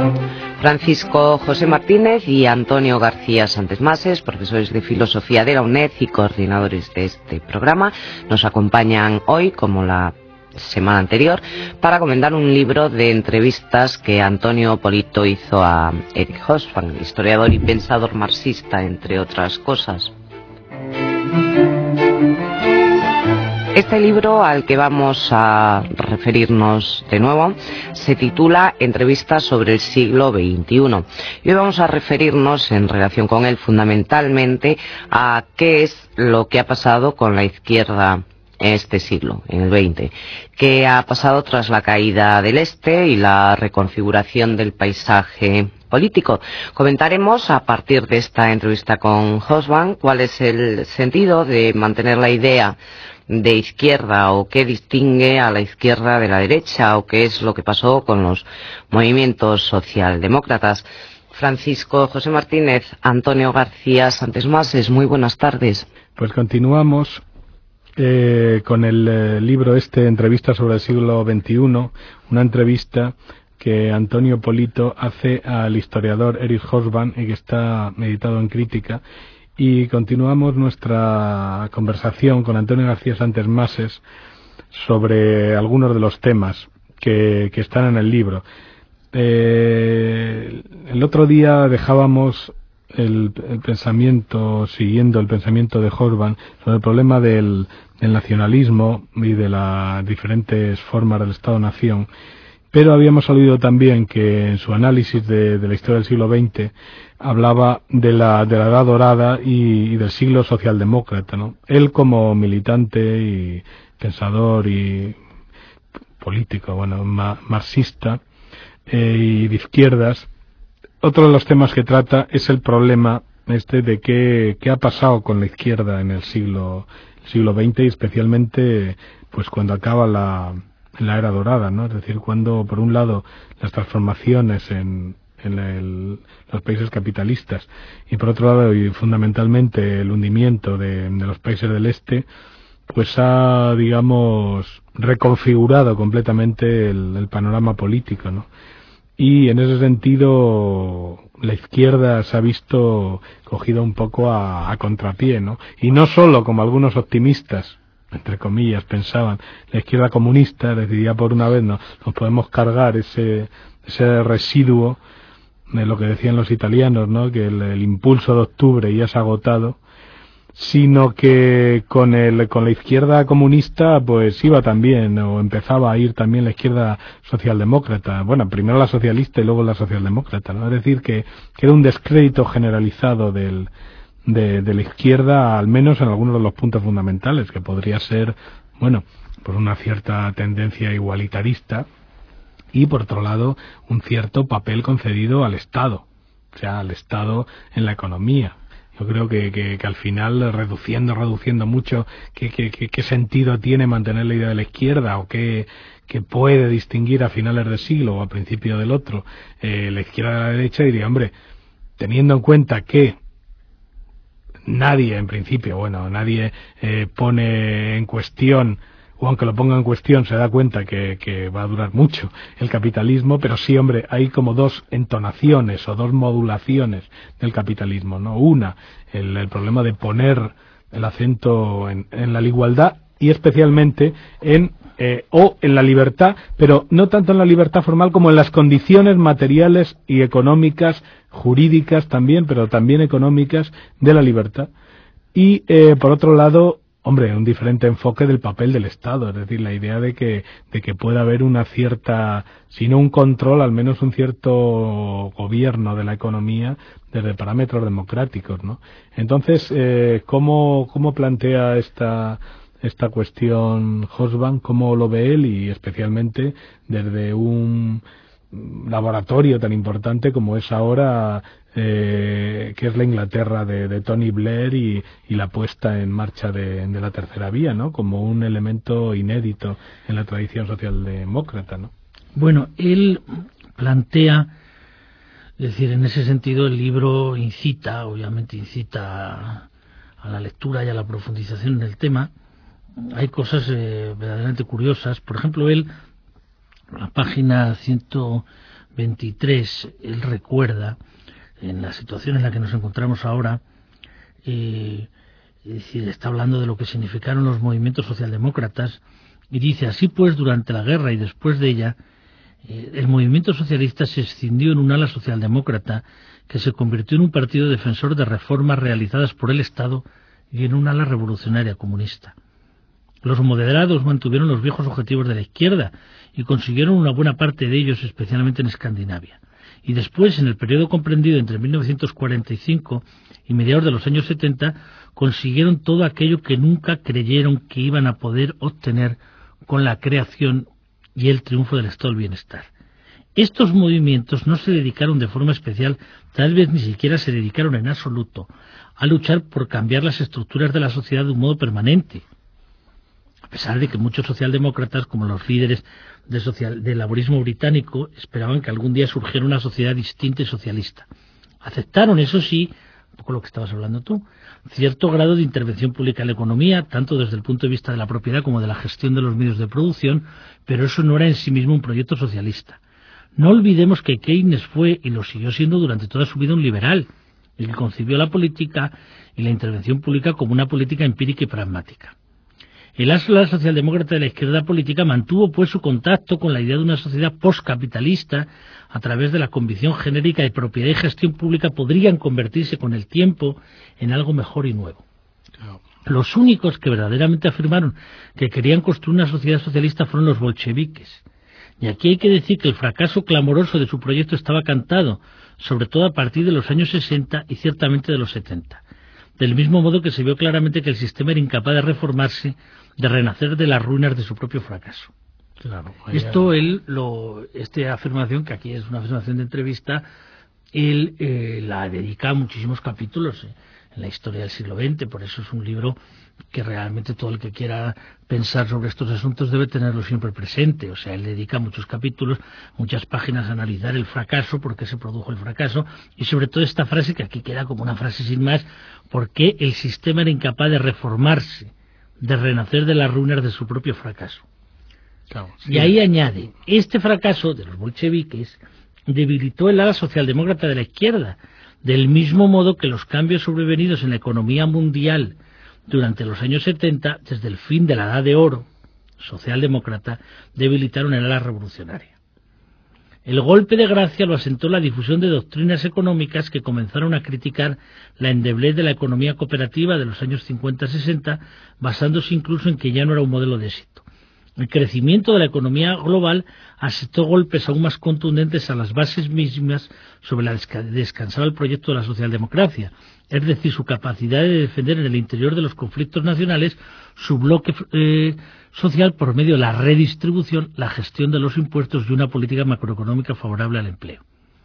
Francisco José Martínez y Antonio García Santesmases, profesores de Filosofía de la UNED y coordinadores de este programa, nos acompañan hoy, como la semana anterior, para comentar un libro de entrevistas que Antonio Polito hizo a Eric Hobsbawm, historiador y pensador marxista, entre otras cosas. Este libro al que vamos a referirnos de nuevo se titula Entrevistas sobre el siglo XXI. Y hoy vamos a referirnos en relación con él fundamentalmente a qué es lo que ha pasado con la izquierda en este siglo, en el XX, qué ha pasado tras la caída del Este y la reconfiguración del paisaje político. Comentaremos a partir de esta entrevista con Hobsbawm cuál es el sentido de mantener la idea de izquierda o qué distingue a la izquierda de la derecha o qué es lo que pasó con los movimientos socialdemócratas. Francisco José Martínez, Antonio García Santesmases, muy buenas tardes. Pues continuamos con el libro Entrevistas sobre el siglo XXI, una entrevista que Antonio Polito hace al historiador Eric Hobsbawm y que está editado en Crítica. Y continuamos nuestra conversación con Antonio García Santesmases sobre algunos de los temas que están en el libro. El otro día dejábamos el pensamiento, siguiendo el pensamiento de Hobsbawm, sobre el problema del nacionalismo y de las diferentes formas del Estado-Nación, pero habíamos oído también que en su análisis de la historia del siglo XX hablaba de la Edad Dorada y del siglo socialdemócrata, ¿no? Él como militante y pensador y político, marxista y de izquierdas, otro de los temas que trata es el problema de qué ha pasado con la izquierda en el siglo XX y especialmente pues cuando acaba la era dorada, ¿no? Es decir, cuando por un lado las transformaciones en los países capitalistas y por otro lado y fundamentalmente el hundimiento de los países del este pues ha, digamos, reconfigurado completamente el panorama político, ¿no? Y en ese sentido la izquierda se ha visto cogida un poco a contrapié, ¿no? Y no solo como algunos optimistas, entre comillas, pensaban, la izquierda comunista, es decir, ya por una vez nos podemos cargar ese residuo de lo que decían los italianos, ¿no? Que el impulso de octubre ya se ha agotado, sino que con la izquierda comunista pues iba también, o empezaba a ir también la izquierda socialdemócrata, bueno, primero la socialista y luego la socialdemócrata, ¿no? Es decir, que era un descrédito generalizado de la izquierda, al menos en algunos de los puntos fundamentales, que podría ser, bueno, por una cierta tendencia igualitarista y, por otro lado, un cierto papel concedido al Estado, o sea, al Estado en la economía. Yo creo que al final, reduciendo mucho, ¿qué sentido tiene mantener la idea de la izquierda o qué puede distinguir a finales del siglo o a principio del otro la izquierda de la derecha? Diría, hombre, teniendo en cuenta que nadie, en principio, nadie pone en cuestión, o aunque lo ponga en cuestión se da cuenta que va a durar mucho el capitalismo, pero sí, hombre, hay como dos entonaciones o dos modulaciones del capitalismo, ¿no? Una, el problema de poner el acento en la igualdad y especialmente en la libertad, pero no tanto en la libertad formal como en las condiciones materiales y económicas, jurídicas también, pero también económicas de la libertad. Y por otro lado, hombre, un diferente enfoque del papel del Estado, es decir, la idea de que pueda haber una cierta, si no un control, al menos un cierto gobierno de la economía desde parámetros democráticos, ¿no? Entonces, ¿cómo plantea esta cuestión Hobsbawm? ¿Cómo lo ve él? Y especialmente desde un laboratorio tan importante como es ahora, que es la Inglaterra de Tony Blair y la puesta en marcha de la tercera vía, ¿no? Como un elemento inédito en la tradición socialdemócrata, ¿no? Bueno, él plantea, es decir, en ese sentido el libro obviamente incita a la lectura y a la profundización en el tema. Hay cosas verdaderamente curiosas. Por ejemplo, él, la página 23, él recuerda, en la situación en la que nos encontramos ahora, es decir, está hablando de lo que significaron los movimientos socialdemócratas, y dice: así pues, durante la guerra y después de ella, el movimiento socialista se escindió en un ala socialdemócrata que se convirtió en un partido defensor de reformas realizadas por el Estado y en un ala revolucionaria comunista. Los moderados mantuvieron los viejos objetivos de la izquierda y consiguieron una buena parte de ellos, especialmente en Escandinavia. Y después, en el periodo comprendido entre 1945 y mediados de los años 70, consiguieron todo aquello que nunca creyeron que iban a poder obtener con la creación y el triunfo del estado del bienestar. Estos movimientos no se dedicaron de forma especial, tal vez ni siquiera se dedicaron en absoluto, a luchar por cambiar las estructuras de la sociedad de un modo permanente, a pesar de que muchos socialdemócratas, como los líderes del laborismo británico, esperaban que algún día surgiera una sociedad distinta y socialista. Aceptaron, eso sí, un poco lo que estabas hablando tú, cierto grado de intervención pública en la economía, tanto desde el punto de vista de la propiedad como de la gestión de los medios de producción, pero eso no era en sí mismo un proyecto socialista. No olvidemos que Keynes fue, y lo siguió siendo durante toda su vida, un liberal, el que concibió la política y la intervención pública como una política empírica y pragmática. El asla socialdemócrata de la izquierda política mantuvo pues su contacto con la idea de una sociedad postcapitalista a través de la convicción genérica de propiedad y gestión pública podrían convertirse con el tiempo en algo mejor y nuevo. Claro. Los únicos que verdaderamente afirmaron que querían construir una sociedad socialista fueron los bolcheviques. Y aquí hay que decir que el fracaso clamoroso de su proyecto estaba cantado, sobre todo a partir de los años 60 y ciertamente de los 70. Del mismo modo que se vio claramente que el sistema era incapaz de reformarse, de renacer de las ruinas de su propio fracaso. Claro, esta afirmación, que aquí es una afirmación de entrevista, él la dedica a muchísimos capítulos en la historia del siglo XX, por eso es un libro que realmente todo el que quiera pensar sobre estos asuntos debe tenerlo siempre presente. O sea, él dedica muchos capítulos, muchas páginas a analizar el fracaso, por qué se produjo el fracaso, y sobre todo esta frase, que aquí queda como una frase sin más, por qué el sistema era incapaz de reformarse, de renacer de las ruinas de su propio fracaso. Claro, sí. Y ahí añade: este fracaso de los bolcheviques debilitó el ala socialdemócrata de la izquierda, del mismo modo que los cambios sobrevenidos en la economía mundial durante los años 70, desde el fin de la Edad de Oro socialdemócrata, debilitaron el ala revolucionaria. El golpe de gracia lo asentó la difusión de doctrinas económicas que comenzaron a criticar la endeblez de la economía cooperativa de los años 50-60, basándose incluso en que ya no era un modelo de éxito. El crecimiento de la economía global asestó golpes aún más contundentes a las bases mismas sobre las que descansaba el proyecto de la socialdemocracia, es decir, su capacidad de defender en el interior de los conflictos nacionales su bloque social por medio de la redistribución, la gestión de los impuestos y una política macroeconómica favorable al empleo.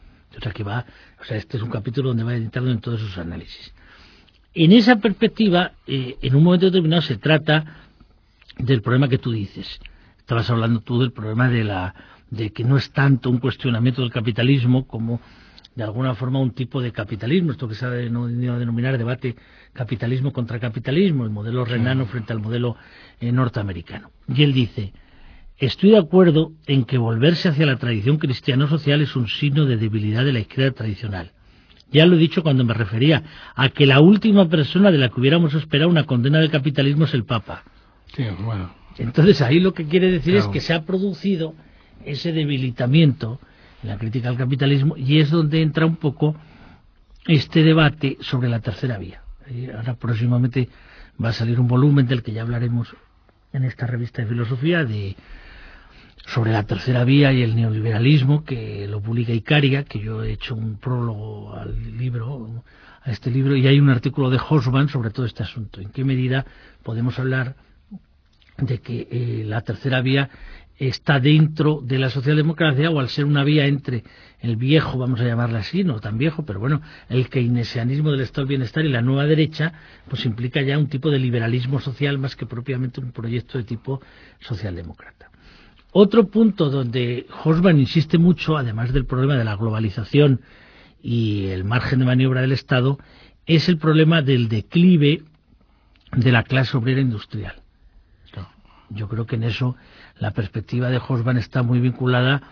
Este es un capítulo donde va editando en todos sus análisis. En esa perspectiva, en un momento determinado se trata del problema que tú dices. Estabas hablando tú del problema de que no es tanto un cuestionamiento del capitalismo como de alguna forma un tipo de capitalismo, esto que se ha venido a denominar debate capitalismo contra capitalismo, el modelo renano frente al modelo norteamericano. Y él dice: estoy de acuerdo en que volverse hacia la tradición cristiano-social es un signo de debilidad de la izquierda tradicional. Ya lo he dicho cuando me refería a que la última persona de la que hubiéramos esperado una condena del capitalismo es el Papa. Sí, bueno. Entonces ahí lo que quiere decir es que se ha producido ese debilitamiento en la crítica al capitalismo, y es donde entra un poco este debate sobre la tercera vía. Ahora próximamente va a salir un volumen del que ya hablaremos en esta revista de filosofía sobre la tercera vía y el neoliberalismo, que lo publica Icaria, que yo he hecho un prólogo a este libro, y hay un artículo de Hobsbawm sobre todo este asunto. ¿En qué medida podemos hablar de que la tercera vía está dentro de la socialdemocracia, o al ser una vía entre el viejo, vamos a llamarla así, no tan viejo, pero bueno, el keynesianismo del estado del bienestar y la nueva derecha, pues implica ya un tipo de liberalismo social más que propiamente un proyecto de tipo socialdemócrata. Otro punto donde Hobsbawm insiste mucho, además del problema de la globalización y el margen de maniobra del Estado, es el problema del declive de la clase obrera industrial. Yo creo que en eso la perspectiva de Hobsbawm está muy vinculada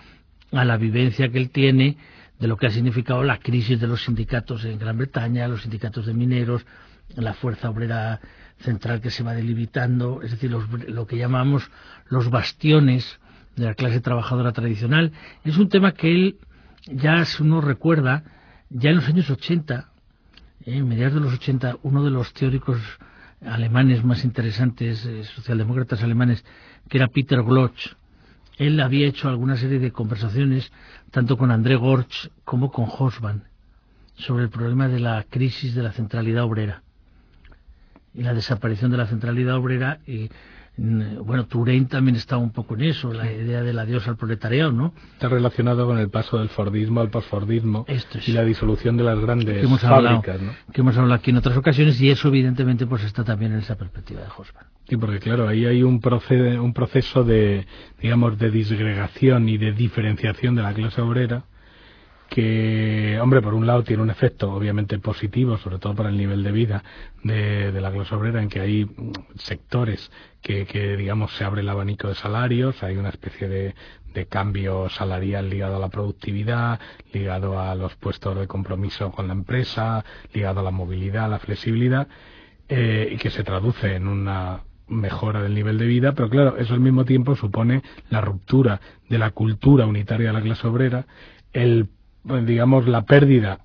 a la vivencia que él tiene de lo que ha significado la crisis de los sindicatos en Gran Bretaña, los sindicatos de mineros, la fuerza obrera central que se va debilitando, es decir, lo que llamamos los bastiones de la clase trabajadora tradicional. Es un tema que él, ya si uno recuerda, ya en los años 80, en mediados de los 80, uno de los teóricos alemanes más interesantes, socialdemócratas alemanes, que era Peter Glotzsch, él había hecho alguna serie de conversaciones, tanto con André Gortz como con Hobsbawm, sobre el problema de la crisis de la centralidad obrera y la desaparición de la centralidad obrera. Y bueno, Touraine también estaba un poco en eso, la idea del adiós al proletariado, ¿no? Está relacionado con el paso del Fordismo al posfordismo y la disolución de las grandes fábricas, ¿no? Que hemos hablado aquí en otras ocasiones, y eso evidentemente pues está también en esa perspectiva de Hobsbawm. Sí, porque claro, ahí hay un proceso de, digamos, de disgregación y de diferenciación de la clase obrera que, hombre, por un lado tiene un efecto obviamente positivo, sobre todo para el nivel de vida de la clase obrera, en que hay sectores que digamos, se abre el abanico de salarios, hay una especie de cambio salarial ligado a la productividad, ligado a los puestos de compromiso con la empresa, ligado a la movilidad, a la flexibilidad, y que se traduce en una mejora del nivel de vida, pero claro, eso al mismo tiempo supone la ruptura de la cultura unitaria de la clase obrera, digamos, la pérdida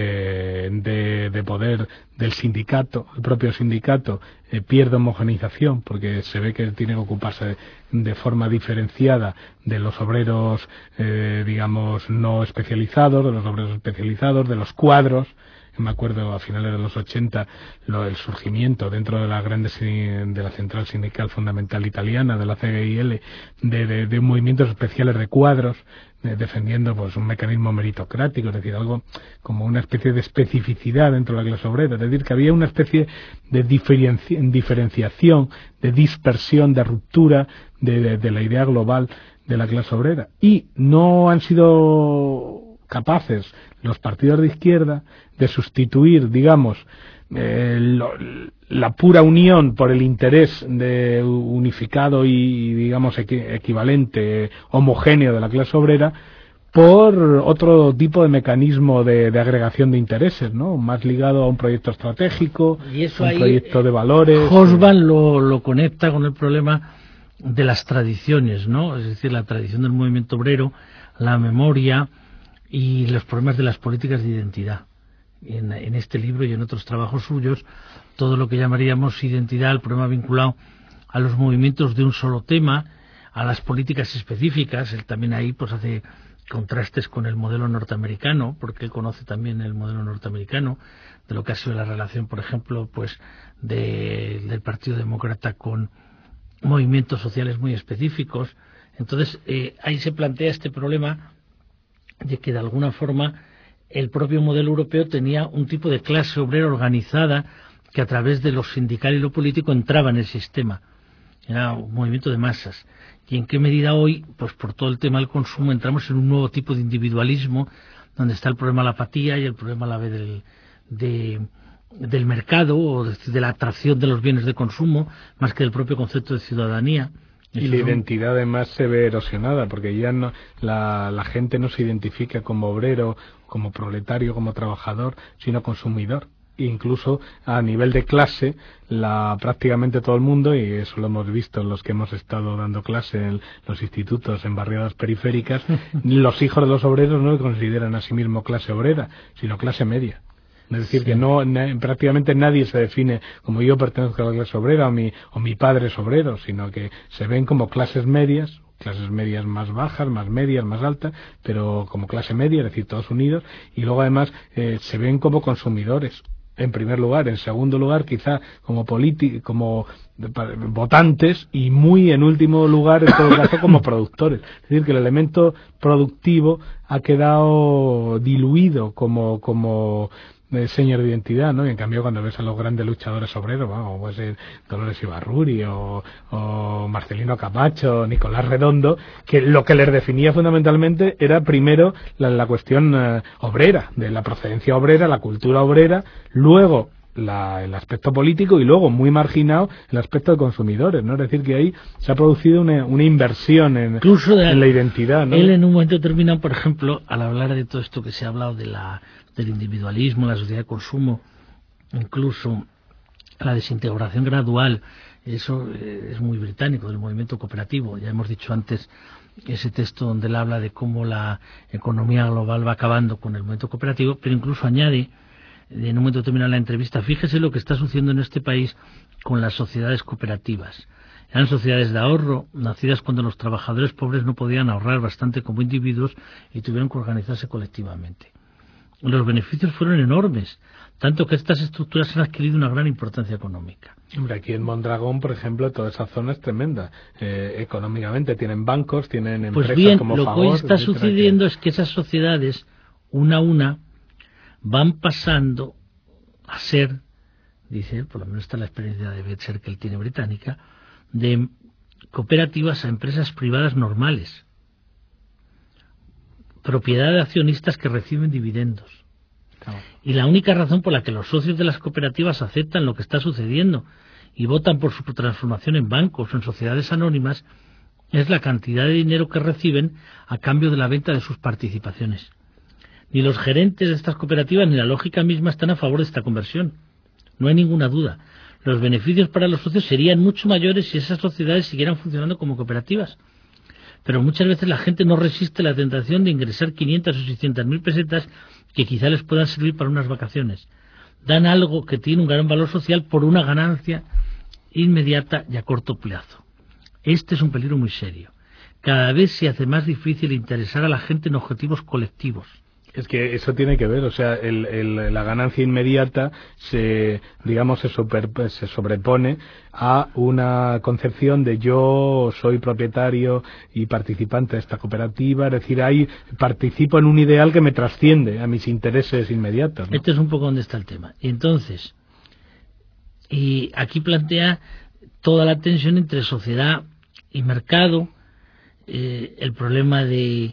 de poder del sindicato. El propio sindicato pierde homogeneización porque se ve que tiene que ocuparse de forma diferenciada de los obreros, digamos, no especializados, de los obreros especializados, de los cuadros. Me acuerdo a finales de los 80 el surgimiento dentro de la central sindical fundamental italiana, de la CGIL, de movimientos especiales de cuadros, defendiendo pues un mecanismo meritocrático, es decir, algo como una especie de especificidad dentro de la clase obrera, es decir, que había una especie de diferenciación, de dispersión, de ruptura de la idea global de la clase obrera. Y no han sido capaces los partidos de izquierda de sustituir, digamos, la pura unión por el interés de unificado y digamos equivalente, homogéneo de la clase obrera, por otro tipo de mecanismo de agregación de intereses, ¿no? Más ligado a un proyecto estratégico, y eso un ahí, proyecto de valores. Hobsbawm lo conecta con el problema de las tradiciones, ¿no? Es decir, la tradición del movimiento obrero, la memoria y los problemas de las políticas de identidad. En este libro y en otros trabajos suyos, todo lo que llamaríamos identidad, el problema vinculado a los movimientos de un solo tema, a las políticas específicas. Él también ahí pues hace contrastes con el modelo norteamericano, porque él conoce también el modelo norteamericano, de lo que ha sido la relación, por ejemplo, pues del Partido Demócrata con movimientos sociales muy específicos. Entonces, ahí se plantea este problema de que de alguna forma el propio modelo europeo tenía un tipo de clase obrera organizada que a través de lo sindical y lo político entraba en el sistema. Era un movimiento de masas. ¿Y en qué medida hoy, pues por todo el tema del consumo, entramos en un nuevo tipo de individualismo, donde está el problema de la apatía y el problema a la vez del mercado o de la atracción de los bienes de consumo, más que del propio concepto de ciudadanía? Y la identidad además se ve erosionada, porque ya no la gente no se identifica como obrero, como proletario, como trabajador, sino consumidor. E incluso a nivel de clase, prácticamente todo el mundo, y eso lo hemos visto en los que hemos estado dando clase en los institutos en barriadas periféricas, los hijos de los obreros no consideran a sí mismo clase obrera, sino clase media. Es decir, que prácticamente nadie se define como yo pertenezco a la clase obrera o mi padre es obrero, sino que se ven como clases medias más bajas, más medias, más altas, pero como clase media, es decir, todos unidos, y luego además se ven como consumidores, en primer lugar, en segundo lugar quizá como votantes, y muy en último lugar, en todo caso, como productores. Es decir, que el elemento productivo ha quedado diluido como seña de identidad, ¿no? Y en cambio cuando ves a los grandes luchadores obreros, como puede ser Dolores Ibarruri o Marcelino Camacho, Nicolás Redondo, que lo que les definía fundamentalmente era primero la cuestión obrera, de la procedencia obrera, la cultura obrera, luego el aspecto político y luego muy marginado el aspecto de consumidores, ¿no? Es decir, que ahí se ha producido una inversión en la identidad, ¿no? Él en un momento determinado, por ejemplo, al hablar de todo esto que se ha hablado del individualismo, la sociedad de consumo, incluso la desintegración gradual, eso es muy británico, del movimiento cooperativo. Ya hemos dicho antes ese texto donde él habla de cómo la economía global va acabando con el movimiento cooperativo, pero incluso añade, en un momento determinado en la entrevista, fíjese lo que está sucediendo en este país con las sociedades cooperativas. Eran sociedades de ahorro, nacidas cuando los trabajadores pobres no podían ahorrar bastante como individuos y tuvieron que organizarse colectivamente. Los beneficios fueron enormes, tanto que estas estructuras han adquirido una gran importancia económica. Hombre, aquí en Mondragón, por ejemplo, toda esa zona es tremenda. Económicamente tienen bancos, tienen empresas pues bien, como lo Fagor, que hoy está sucediendo es que esas sociedades, una a una, van pasando a ser, dice él, por lo menos está la experiencia de Betzer que él tiene británica, de cooperativas a empresas privadas normales, propiedad de accionistas que reciben dividendos. Claro. Y la única razón por la que los socios de las cooperativas aceptan lo que está sucediendo y votan por su transformación en bancos o en sociedades anónimas es la cantidad de dinero que reciben a cambio de la venta de sus participaciones. Ni los gerentes de estas cooperativas ni la lógica misma están a favor de esta conversión. No hay ninguna duda. Los beneficios para los socios serían mucho mayores si esas sociedades siguieran funcionando como cooperativas. Pero muchas veces la gente no resiste la tentación de ingresar 500 o 600.000 pesetas que quizá les puedan servir para unas vacaciones. Dan algo que tiene un gran valor social por una ganancia inmediata y a corto plazo. Este es un peligro muy serio. Cada vez se hace más difícil interesar a la gente en objetivos colectivos. Es que eso tiene que ver, o sea, la ganancia inmediata se sobrepone a una concepción de yo soy propietario y participante de esta cooperativa, es decir, ahí participo en un ideal que me trasciende a mis intereses inmediatos, ¿no? Este es un poco donde está el tema. Entonces, y aquí plantea toda la tensión entre sociedad y mercado, el problema de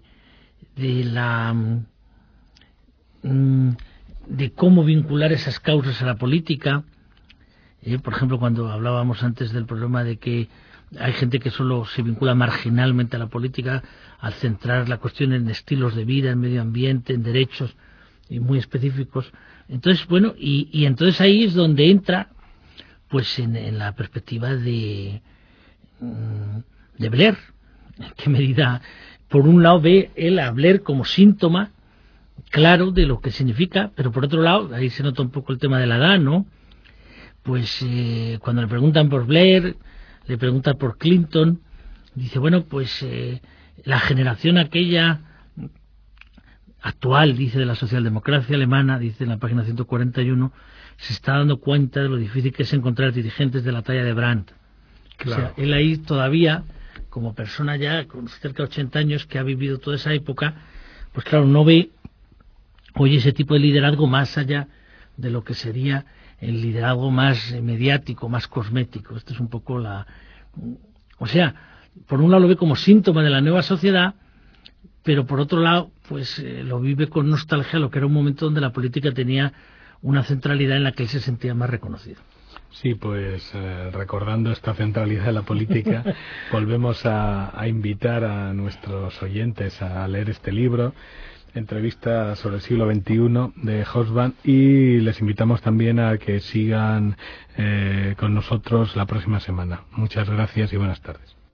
cómo vincular esas causas a la política. Por ejemplo, cuando hablábamos antes del problema de que hay gente que solo se vincula marginalmente a la política al centrar la cuestión en estilos de vida, en medio ambiente, en derechos y muy específicos. Entonces, bueno, y entonces ahí es donde entra, pues en la perspectiva de Blair. ¿En qué medida? Por un lado ve él a Blair como síntoma claro de lo que significa, pero por otro lado, ahí se nota un poco el tema de la edad, ¿no? Pues cuando le preguntan por Blair, le preguntan por Clinton, dice, bueno, pues la generación aquella actual, dice, de la socialdemocracia alemana, dice en la página 141, se está dando cuenta de lo difícil que es encontrar dirigentes de la talla de Brandt. Claro. O sea, él ahí todavía, como persona ya con cerca de 80 años que ha vivido toda esa época, pues claro, no ve hoy ese tipo de liderazgo más allá de lo que sería el liderazgo más mediático, más cosmético. Esto es un poco o sea, por un lado lo ve como síntoma de la nueva sociedad, pero por otro lado, pues lo vive con nostalgia, lo que era un momento donde la política tenía una centralidad en la que él se sentía más reconocido. Sí, pues recordando esta centralidad de la política, volvemos a invitar a nuestros oyentes a leer este libro, Entrevista sobre el siglo XXI de Hobsbawm, y les invitamos también a que sigan con nosotros la próxima semana. Muchas gracias y buenas tardes.